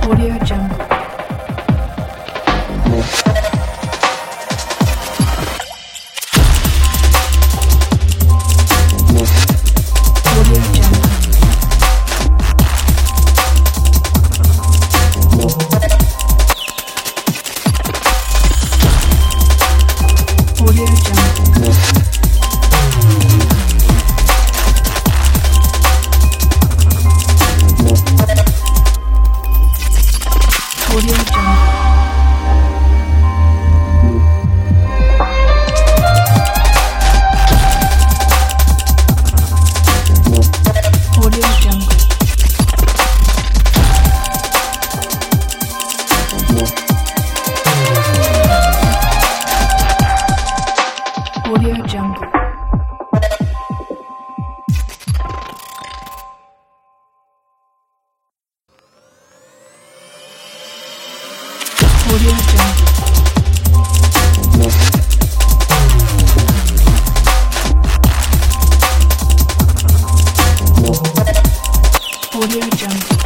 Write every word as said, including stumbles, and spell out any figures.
Audio Jungle. Audio Jungle. Audio Jungle. Audio Jungle. Audio Jungle. Audio Jungle. Audio Jungle. Audio Jungle.